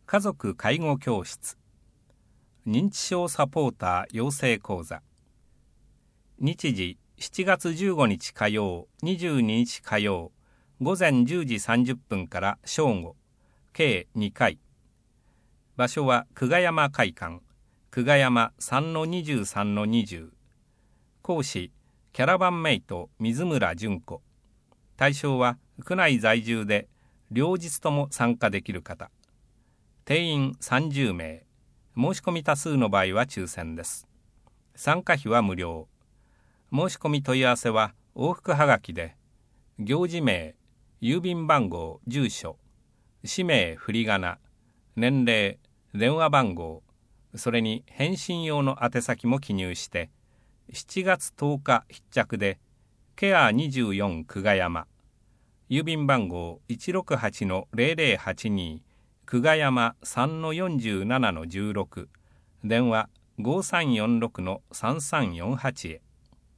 家族介護教室、認知症サポーター養成講座。日時7月15日火曜、22日火曜、午前10時30分から正午、計2回。場所は久我山会館、久我山 3-23-20。講師、キャラバンメイト水村純子。対象は区内在住で両日とも参加できる方。定員30名。申し込み多数の場合は抽選です。参加費は無料。申し込み問い合わせは往復はがきで、行事名、郵便番号、住所、氏名、振り仮名、年齢、電話番号、それに返信用の宛先も記入して、7月10日必着で、ケア24久我山、郵便番号 168-0082、久我山 3-47-16、電話 5346-3348 へ。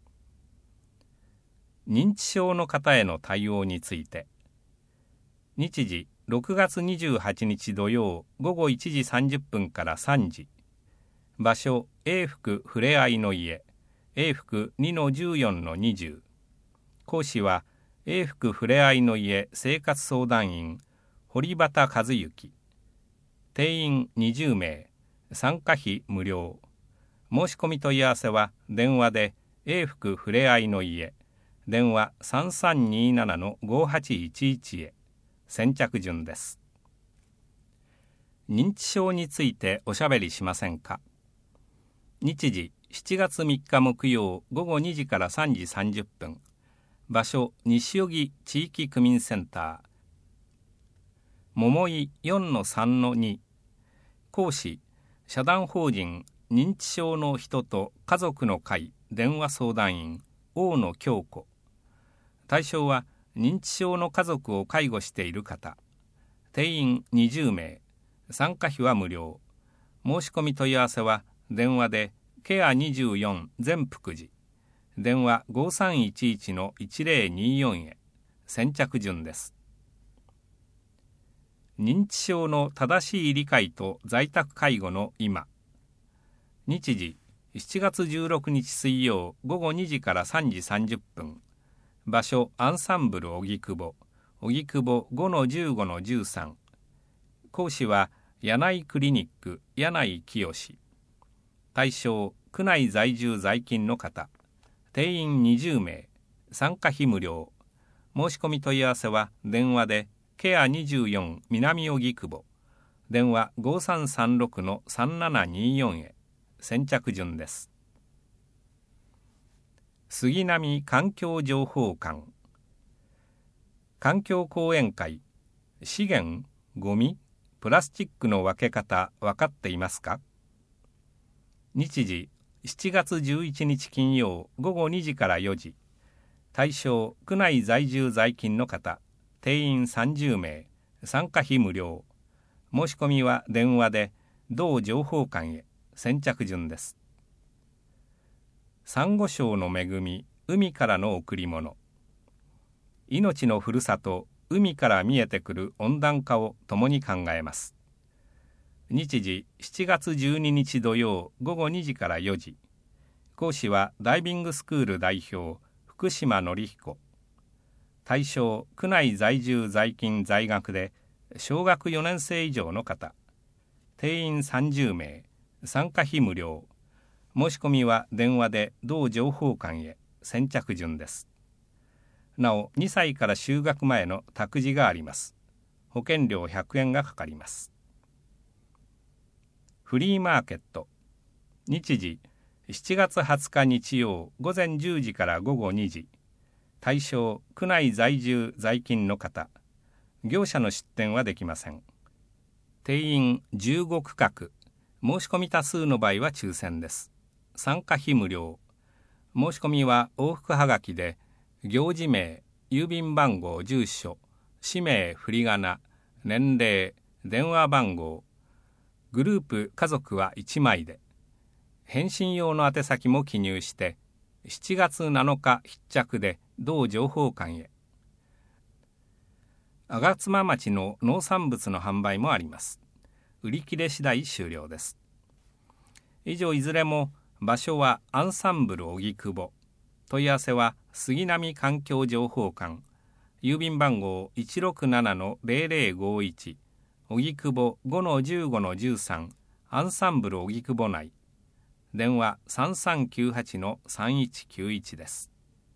認知症の方への対応について。日時6月28日土曜午後1時30分から3時。場所、永福ふれあいの家、永福 2-14-20。講師は永福ふれあいの家生活相談員堀端和幸。定員20名。参加費無料。申し込み問い合わせは電話で永福ふれあいの家、電話 3327-5811 へ。先着順です。認知症についておしゃべりしませんか。日時7月3日木曜午後2時から3時30分。場所、西荻地域区民センター。桃井 4-3-2。講師、社団法人認知症の人と家族の会電話相談員大野京子。対象は認知症の家族を介護している方。定員20名。参加費は無料。申し込み問い合わせは電話でケア24全福寺、電話 5311-1024 へ。先着順です。認知症の正しい理解と在宅介護の今。日時7月16日水曜午後2時から3時30分。場所、アンサンブル荻窪 5-15-13。講師は柳井クリニック柳井清。対象、区内在住在勤の方。定員20名。参加費無料。申し込み問い合わせは電話でケア24南荻窪、電話 5336-3724 へ。先着順です。杉並環境情報館。環境講演会。資源、ゴミ、プラスチックの分け方分かっていますか。日時7月11日金曜午後2時から4時。対象、区内在住在勤の方。定員30名。参加費無料。申し込みは電話で同情報館へ。先着順です。サンゴ礁の恵み、海からの贈り物。命のふるさと、海から見えてくる温暖化を共に考えます。日時7月12日土曜午後2時から4時。講師はダイビングスクール代表福島紀彦。対象、区内在住在勤在学で小学4年生以上の方。定員30名。参加費無料。申し込みは電話で同情報館へ。先着順です。なお、2歳から就学前の託児があります。保険料100円がかかります。フリーマーケット。日時7月20日日曜午前10時から午後2時。対象、区内在住在勤の方。業者の出店はできません。定員15区画。申し込み多数の場合は抽選です。参加費無料。申し込みは往復はがきで、行事名、郵便番号、住所、氏名、振り仮名、年齢、電話番号、グループ家族は1枚で、返信用の宛先も記入して、7月7日必着で同情報館へ。吾妻町の農産物の販売もあります。 売り切れ次第終了です。以上いずれも場所はアンサンブル荻窪。問い合わせは杉並環境情報館、郵便番号 167-0051、荻窪 5-15-13、アンサンブル荻窪内。電話 3398-3191 です。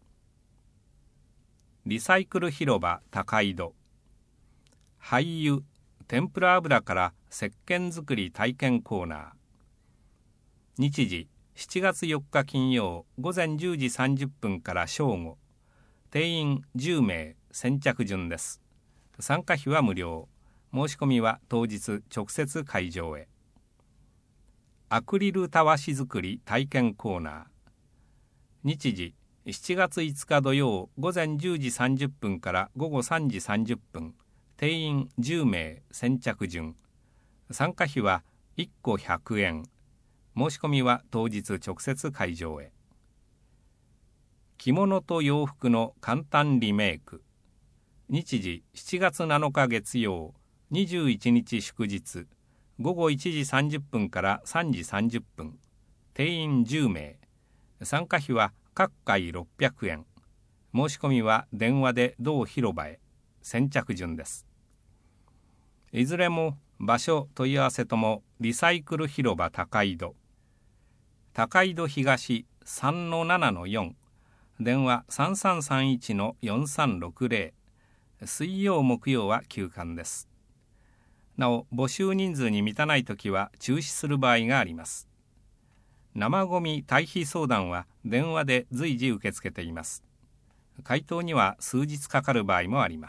リサイクル広場高井戸。廃油、天ぷら油から石鹸作り体験コーナー。日時7月4日金曜午前10時30分から正午。定員10名、先着順です。参加費は無料。申し込みは当日直接会場へ。アクリルたわし作り体験コーナー。日時7月5日土曜午前10時30分から午後3時30分。定員10名、先着順。参加費は1個100円。申し込みは当日直接会場へ。着物と洋服の簡単リメイク。日時7月7日月曜、21日祝日、午後1時30分から3時30分。定員10名。参加費は各回600円。申し込みは電話で同広場へ。先着順です。いずれも場所問い合わせともリサイクル広場高井戸。高井戸東 3-7-4、電話 3331-4360。水曜木曜は休館です。なお募集人数に満たないときは中止する場合があります。生ごみ退避相談は電話で随時受け付けています。回答には数日かかる場合もあります。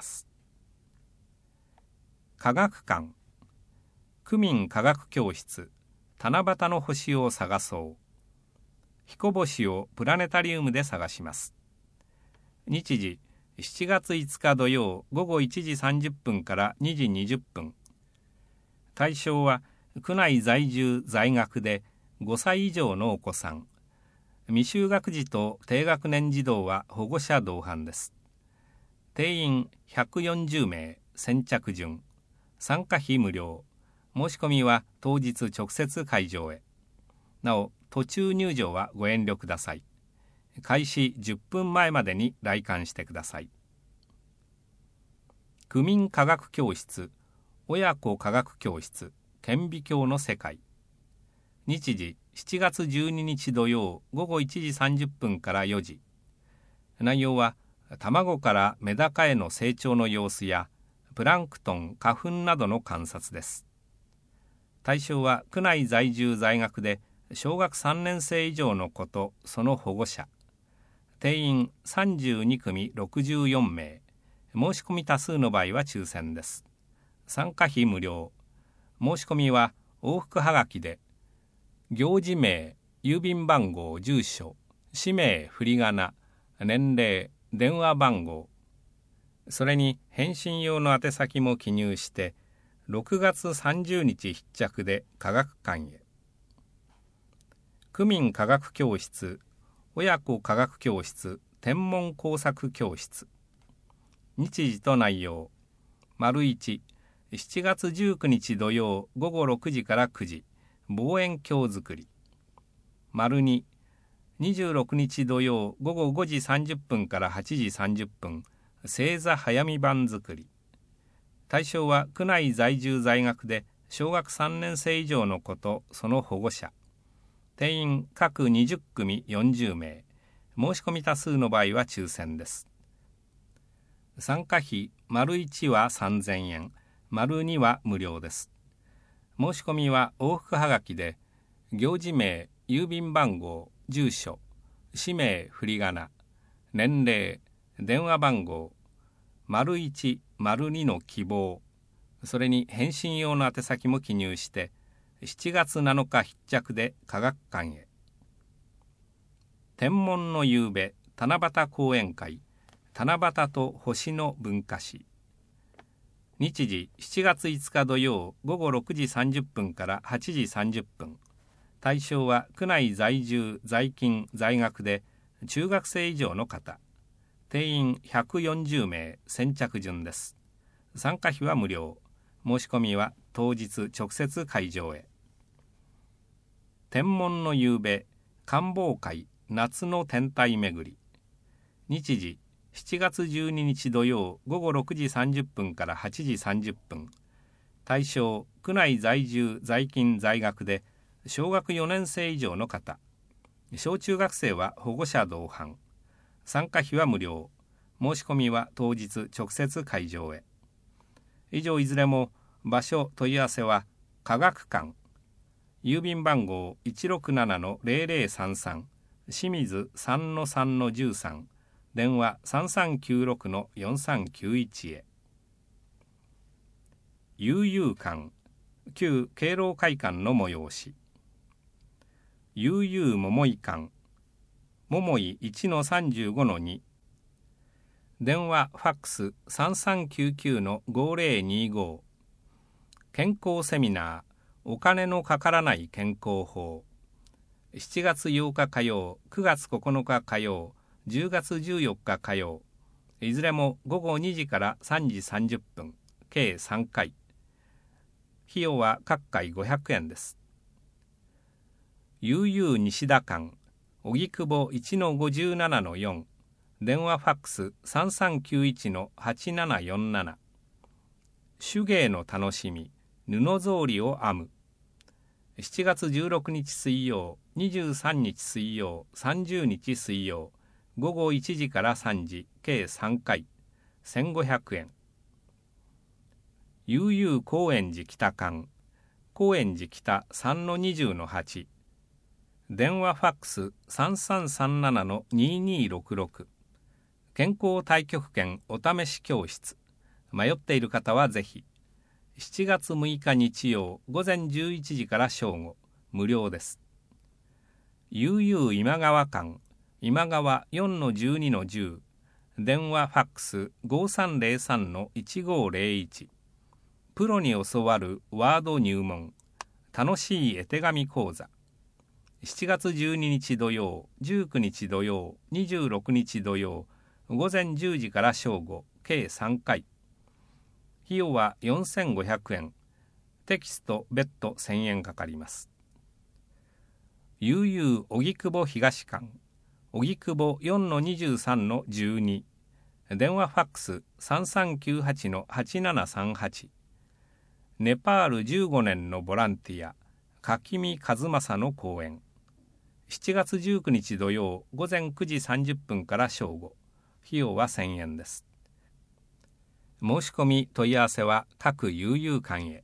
科学館。区民科学教室、七夕の星を探そう。彦星をプラネタリウムで探します。日時7月5日土曜午後1時30分から2時20分。対象は区内在住在学で5歳以上のお子さん。未就学児と低学年児童は保護者同伴です。定員140名、先着順。参加費無料。申し込みは当日直接会場へ。なお途中入場はご遠慮ください。開始10分前までに来館してください。区民科学教室、親子科学教室、顕微鏡の世界。日時7月12日土曜午後1時30分から4時。内容は卵からメダカへの成長の様子やプランクトン、花粉などの観察です。対象は区内在住在学で小学3年生以上の子とその保護者。定員32組64名。申し込み多数の場合は抽選です。参加費無料。申し込みは往復はがきで、行事名、郵便番号、住所、氏名、振り仮名、年齢、電話番号、それに返信用の宛先も記入して、6月30日必着で科学館へ。区民科学教室、親子科学教室、天文工作教室。日時と内容。1、7月19日土曜午後6時から9時、望遠鏡作り。2、26日土曜午後5時30分から8時30分、星座早見版作り。対象は区内在住在学で小学3年生以上の子とその保護者。定員各20組40名。申し込み多数の場合は抽選です。参加費 ① は3000円、②は無料です。申し込みは往復はがきで、行事名、郵便番号、住所、氏名、振り仮名、年齢、電話番号、①、②の希望、それに返信用の宛先も記入して、7月7日必着で科学館へ。天文の夕べ、七夕講演会、七夕と星の文化史。日時7月5日土曜午後6時30分から8時30分。対象は区内在住在勤在学で中学生以上の方。定員140名、先着順です。参加費は無料。申し込みは当日直接会場へ。天文の夕べ観望会夏の天体巡り。日時7月12日土曜午後6時30分から8時30分。対象区内在住在勤在学で小学4年生以上の方。小中学生は保護者同伴。参加費は無料。申し込みは当日直接会場へ。以上いずれも場所問い合わせは科学館。郵便番号 167-0033 清水 3-3-13 電話 3396-4391 へ。悠々館旧敬老会館の催し。悠々桃井館桃井 1-35-2 電話ファックス 3399-5025 健康セミナーお金のかからない健康法。7月8日火曜、9月9日火曜、10月14日火曜、いずれも午後2時から3時30分、計3回。費用は各回500円です。悠々西田館、荻窪 1-57-4、電話ファックス 3391-8747。手芸の楽しみ、布草履を編む。7月16日水曜、23日水曜、30日水曜、午後1時から3時、計3回、1500円。悠々高円寺北館、高円寺北 3-20-8、電話ファックス 3337-2266、健康太極拳お試し教室。迷っている方はぜひ。7月6日日曜午前11時から正午、無料です。悠々今川館、今川 4-12-10、電話ファックス 5303-1501、プロに教わるワード入門、楽しい絵手紙講座。7月12日土曜、19日土曜、26日土曜、午前10時から正午、計3回。費用は4500円。テキスト別途1000円かかります。悠々荻窪東館、荻窪 4-23-12、電話ファックス 3398-8738、ネパール15年のボランティア、柿見和正の講演。7月19日土曜午前9時30分から正午、費用は1000円です。申し込み問い合わせは各悠々館へ。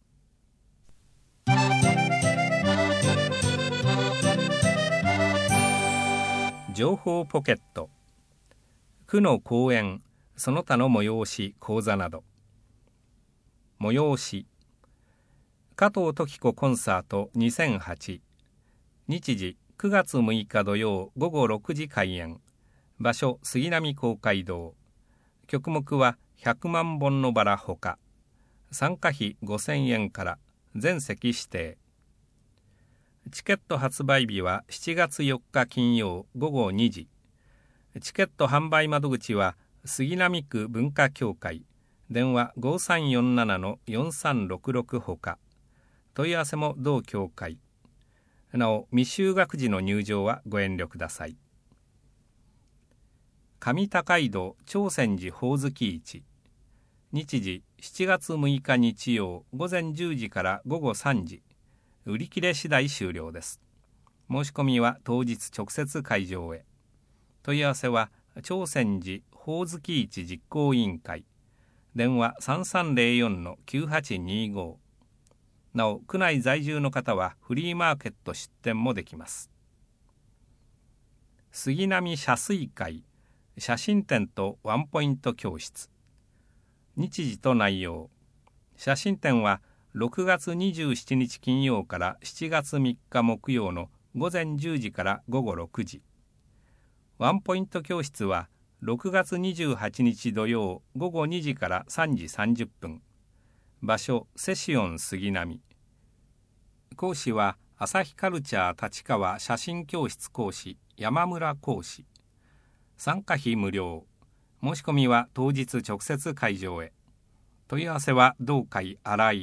情報ポケット。区の講演、その他の催し、講座など。催し。加藤登紀子コンサート2008。日時9月6日土曜午後6時開演。場所杉並公会堂。曲目は100万本のバラほか。参加費5000円から全席指定。チケット発売日は7月4日金曜午後2時。チケット販売窓口は杉並区文化協会、電話 5347-4366 ほか。問い合わせも同協会。なお未就学時の入場はご遠慮ください。上高井戸長泉寺ほおずき市。日時7月6日日曜午前10時から午後3時。売り切れ次第終了です。申し込みは当日直接会場へ。問い合わせは長泉寺ほおずき市実行委員会。電話 3304-9825。なお区内在住の方はフリーマーケット出店もできます。杉並写水会写真展とワンポイント教室。日時と内容。写真展は6月27日金曜から7月3日木曜の午前10時から午後6時。ワンポイント教室は6月28日土曜午後2時から3時30分。場所セシオン杉並。講師は朝日カルチャー立川写真教室講師山村講師。参加費無料。申し込みは当日直接会場へ。問い合わせは同会新井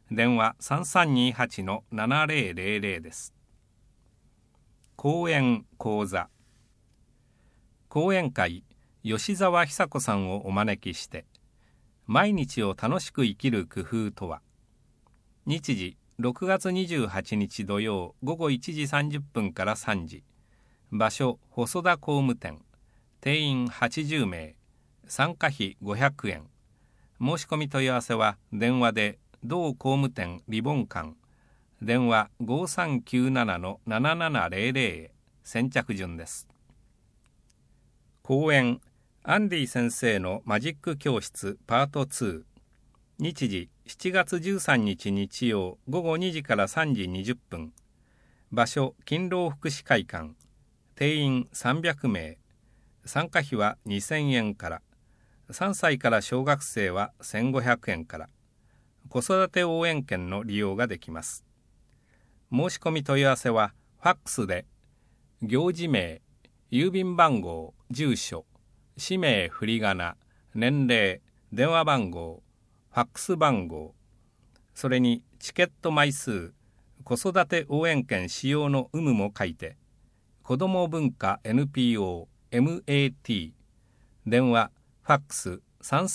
電話3328-7000です。講演講座。講演会吉澤久子さんをお招きして、毎日を楽しく生きる工夫とは。日時6月28日土曜午後1時30分から3時。場所細田工務店。定員80名。参加費500円。申し込み問い合わせは電話で同工務店リボン館。電話5397-7700へ。先着順です。講演アンディ先生のマジック教室パート2。日時7月13日日曜午後2時から3時20分。場所勤労福祉会館。定員300名。参加費は2000円から。3歳から小学生は1500円から。子育て応援券の利用ができます。申し込み問い合わせはファックスで行事名、郵便番号、住所、氏名振り仮名、年齢、電話番号、ファックス番号、それにチケット枚数、子育て応援券使用の有無も書いて、子ども文化 NPO MAT 電話ファックス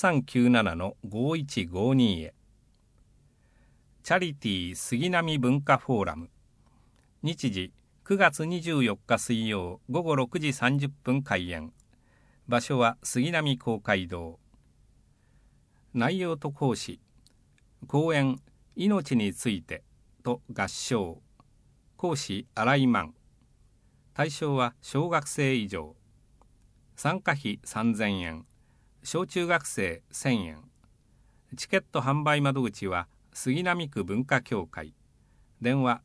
3397-5152へ。チャリティー杉並文化フォーラム。日時9月24日水曜午後6時30分開演。場所は杉並公会堂。内容と講師。講演命についてと合唱。講師新井満。対象は小学生以上。参加費3000円。小中学生1000円。チケット販売窓口は杉並区文化協会。電話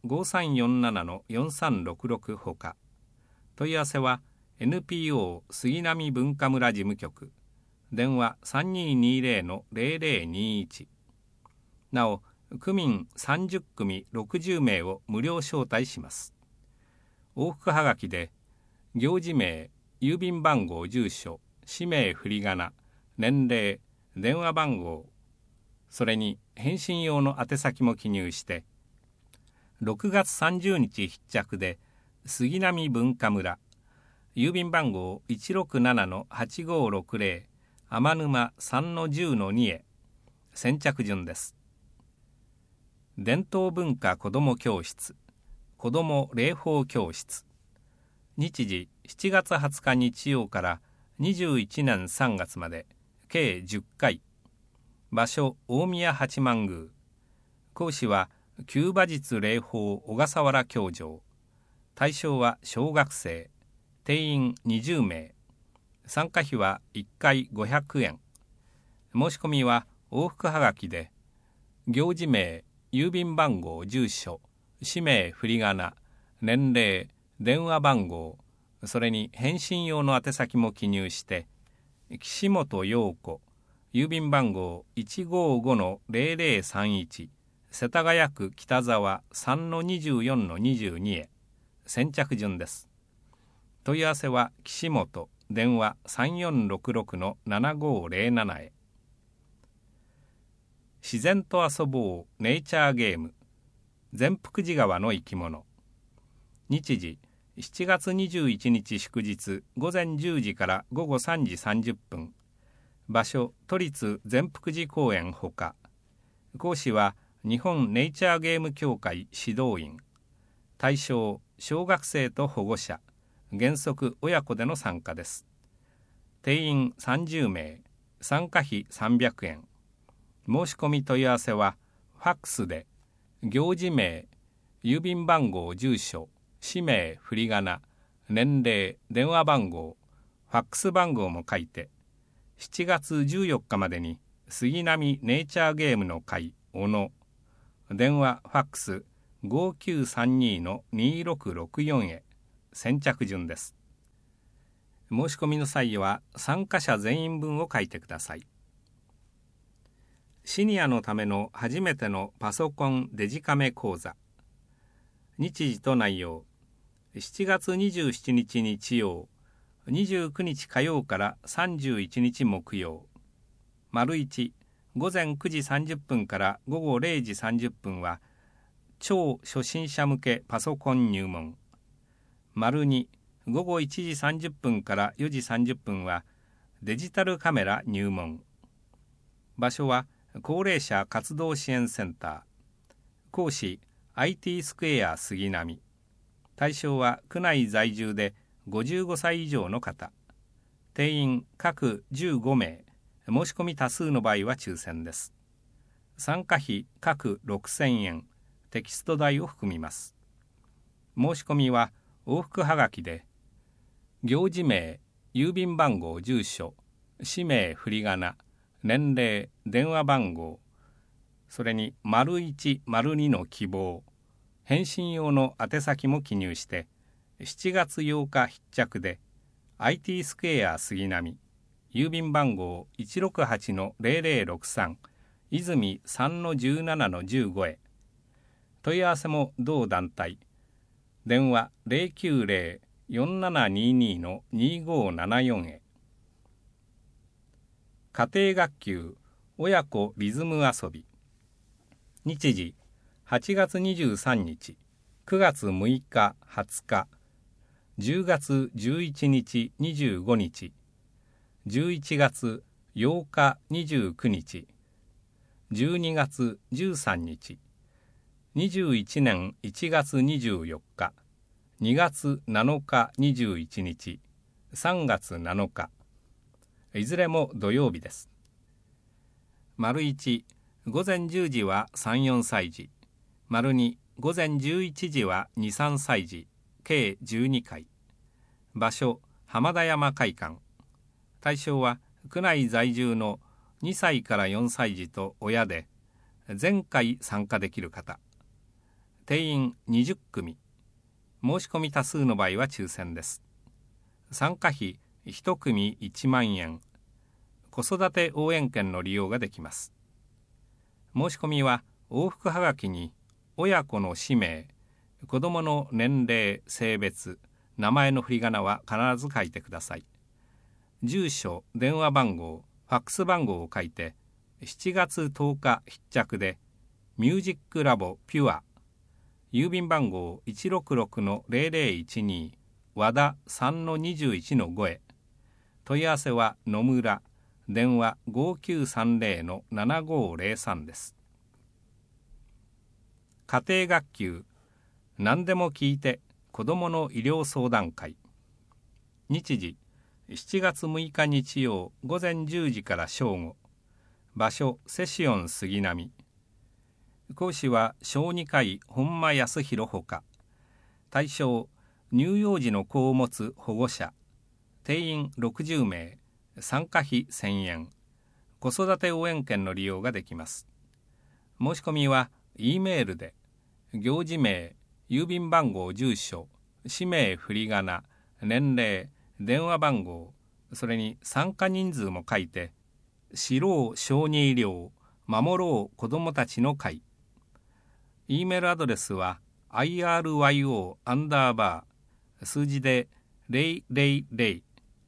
5347-4366ほか。問い合わせは NPO 杉並文化村事務局。電話3220-0021。なお、区民30組60名を無料招待します。往復はがきで、行事名、郵便番号、住所、氏名振り仮名、年齢、電話番号、それに返信用の宛先も記入して、6月30日必着で、杉並文化村、郵便番号 167-8560、天沼 3-10-2 へ、先着順です。伝統文化子ども教室、子ども礼法教室。日時7月20日日曜から21年3月まで計10回。場所大宮八幡宮。講師は旧馬術礼法小笠原教場。対象は小学生。定員20名。参加費は1回500円。申し込みは往復はがきで行事名、郵便番号、住所、氏名振り仮名、年齢、電話番号、それに返信用の宛先も記入して、岸本陽子、郵便番号 155-0031、世田谷区北沢 3-24-22 へ、先着順です。問い合わせは岸本、電話3466-7507へ。自然と遊ぼうネイチャーゲーム。善福寺川の生き物。日時7月21日祝日午前10時から午後3時30分。場所都立善福寺公園ほか。講師は日本ネイチャーゲーム協会指導員。対象小学生と保護者。原則親子での参加です。定員30名。参加費300円。申し込み問い合わせはファックスで行事名、郵便番号、住所、氏名振り仮名、年齢、電話番号、ファックス番号も書いて、7月14日までに杉並ネイチャーゲームの会小野、電話ファックス 5932-2664 へ、先着順です。申し込みの際は参加者全員分を書いてください。シニアのための初めてのパソコンデジカメ講座。日時と内容。7月27日日曜、29日火曜から31日木曜。丸1、 午前9時30分から午後0時30分は超初心者向けパソコン入門。2、午後1時30分から4時30分はデジタルカメラ入門。場所は高齢者活動支援センター。講師 IT スクエア杉並。対象は区内在住で55歳以上の方。定員各15名。申し込み多数の場合は抽選です。参加費各6000円。テキスト代を含みます。申し込みは往復はがきで、行事名、郵便番号、住所、氏名、振り仮名、年齢、電話番号、それに01、02の希望、返信用の宛先も記入して、7月8日必着で、IT スクエア杉並、郵便番号 168-0063、泉 3-17-15 へ。問い合わせも同団体。電話 090-4722-2574 へ。家庭学級親子リズム遊び。日時8月23日、9月6日20日、10月11日25日、11月8日29日、12月13日、21年1月24日、2月7日21日、3月7日、いずれも土曜日です。1、午前10時は3、4歳児。2、午前11時は2、3歳児、計12回。場所、浜田山会館。対象は区内在住の2歳から4歳児と親で、全回参加できる方。定員20組。申し込み多数の場合は抽選です。参加費1組1万円。子育て応援券の利用ができます。申し込みは往復はがきに親子の氏名、子どもの年齢、性別、名前の振り仮名は必ず書いてください。住所、電話番号、ファックス番号を書いて、7月10日必着で、ミュージックラボピュア、郵便番号 166-0012 和田 3-21-5 へ。問い合わせは野村、電話 5930-7503 です。家庭学級何でも聞いて子どもの医療相談会。日時7月6日日曜午前10時から正午。場所セシオン杉並。講師は小児科医本間康弘ほか。対象乳幼児の子を持つ保護者。定員60名。参加費1000円。子育て応援券の利用ができます。申し込みは E メールで、行事名、郵便番号、住所、氏名、振り仮名、年齢、電話番号、それに参加人数も書いて、知ろう小児医療、守ろう子どもたちの会。E メールアドレスは iryo_ 数字で000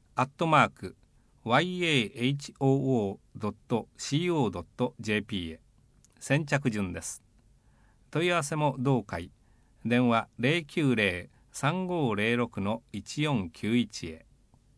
@yahoo.co.jp へ。先着順です。問い合わせも同会。電話 090-3506-1491 へ。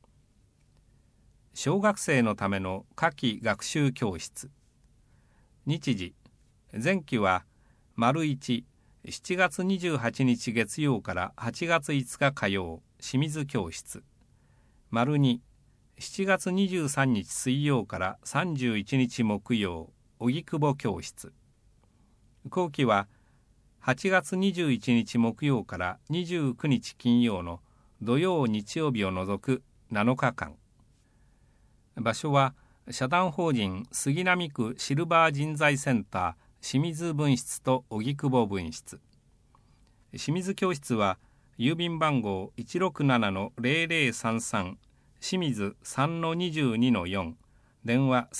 小学生のための夏季学習教室。日時前期は1、7月28日月曜から8月5日火曜、清水教室。2、7月23日水曜から31日木曜、荻窪教室。後期は8月21日木曜から29日金曜の土曜日曜日を除く7日間。場所は社団法人杉並区シルバー人材センター清水分室と荻窪分室。清水教室は郵便番号 167-0033 清水 3-22-4 電話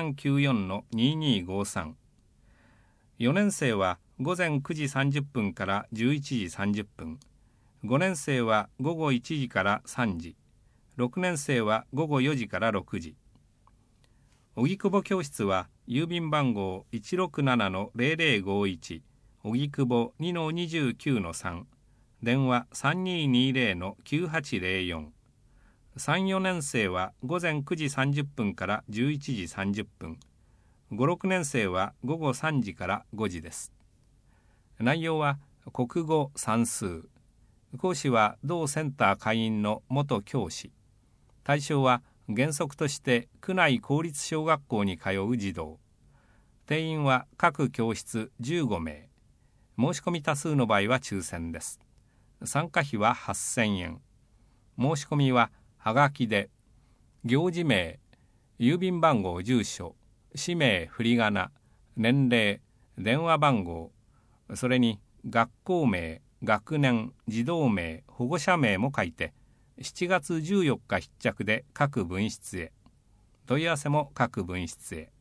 3394-2253。4年生は午前9時30分から11時30分。5年生は午後1時から3時。6年生は午後4時から6時。 荻窪教室は郵便番号 167-0051 荻窪 2-29-3 電話 3220-9804 3、4年生は午前9時30分から11時30分、5、6年生は午後3時から5時です。内容は国語、算数。講師は同センター会員の元教師。対象は原則として区内公立小学校に通う児童。定員は各教室15名。申し込み多数の場合は抽選です。参加費は8000円。申し込みははがきで、行事名、郵便番号、住所、氏名、振り仮名、年齢、電話番号、それに学校名、学年、児童名、保護者名も書いて、7月14日必着で各分室へ。問い合わせも各分室へ。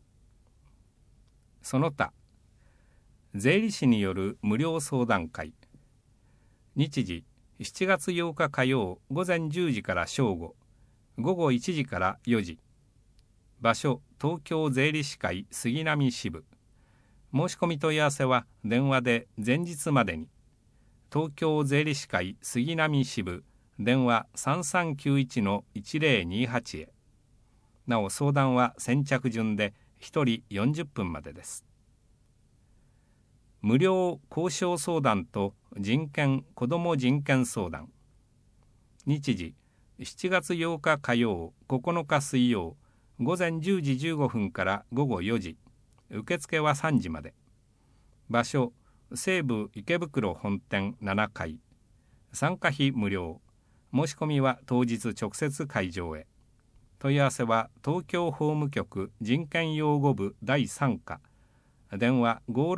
その他、税理士による無料相談会。日時、7月8日火曜午前10時から正午、午後1時から4時。場所、東京税理士会杉並支部。申し込み問い合わせは電話で前日までに。東京税理士会杉並支部、電話 3391-1028 へ。なお相談は先着順で1人40分までです。無料交渉相談と人権・子ども人権相談。日時、7月8日火曜、9日水曜、午前10時15分から午後4時。受付は3時まで。場所、西武池袋本店7階。参加費無料。申し込みは当日直接会場へ。問い合わせは東京法務局人権擁護部第3課。電話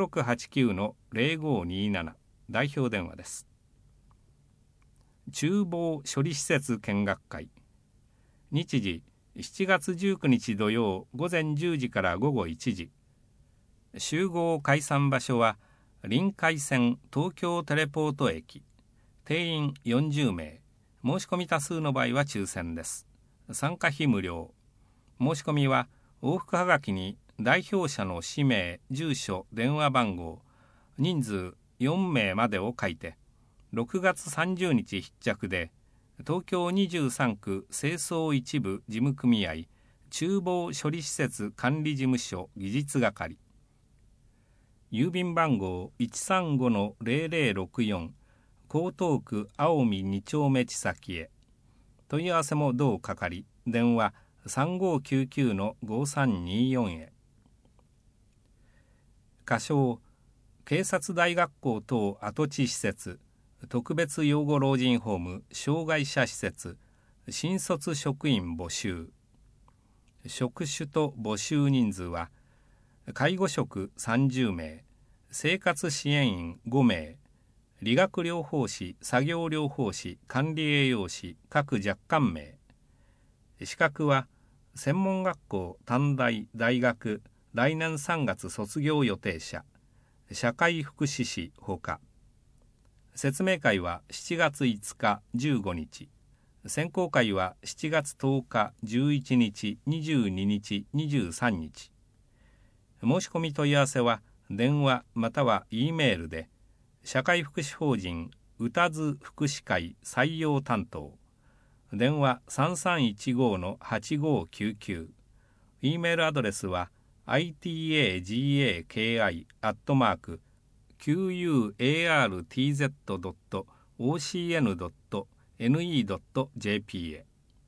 5689-0527 代表電話です。厨房処理施設見学会。日時、7月19日土曜午前10時から午後1時。集合解散場所は臨海線東京テレポート駅。定員40名。申し込み多数の場合は抽選です。参加費無料。申し込みは往復はがきに代表者の氏名、住所、電話番号、人数4名までを書いて、6月30日必着で、東京23区清掃一部事務組合、厨房処理施設管理事務所技術係。郵便番号 135-0064、江東区青海2丁目地先へ。問い合わせも同係、電話 3599-5324 へ。仮称、警察大学校等跡地施設、特別養護老人ホーム、障害者施設、新卒職員募集。職種と募集人数は、介護職30名、生活支援員5名、理学療法士、作業療法士、管理栄養士、各若干名。資格は、専門学校、短大、大学、来年3月卒業予定者、社会福祉士ほか。説明会は7月5日、15日。選考会は7月10日、11日、22日、23日。申し込み問い合わせは電話または E メールで、社会福祉法人歌津福祉会採用担当。電話 3315-8599。E メールアドレスはitagaki@quartz.ocn.ne.jp へ。